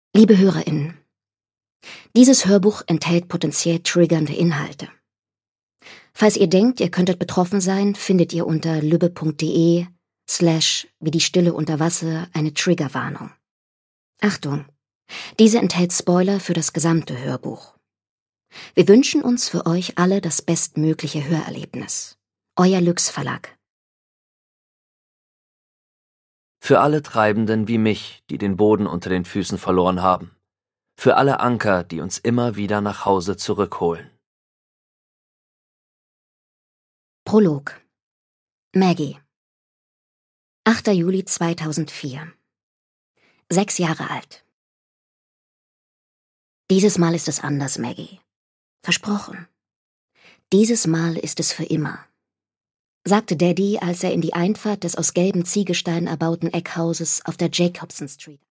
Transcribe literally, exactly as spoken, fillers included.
Liebe HörerInnen, dieses Hörbuch enthält potenziell triggernde Inhalte. Falls ihr denkt, ihr könntet betroffen sein, findet ihr unter lübbe.de slash wie die Stille unter Wasser eine Triggerwarnung. Achtung, diese enthält Spoiler für das gesamte Hörbuch. Wir wünschen uns für euch alle das bestmögliche Hörerlebnis. Euer Lüx Verlag. Für alle Treibenden wie mich, die den Boden unter den Füßen verloren haben. Für alle Anker, die uns immer wieder nach Hause zurückholen. Prolog. Maggie. achter Juli zweitausendvier. Sechs Jahre alt. Dieses Mal ist es anders, Maggie. Versprochen. Dieses Mal ist es für immer, sagte Daddy, als er in die Einfahrt des aus gelbem Ziegelstein erbauten Eckhauses auf der Jacobson Street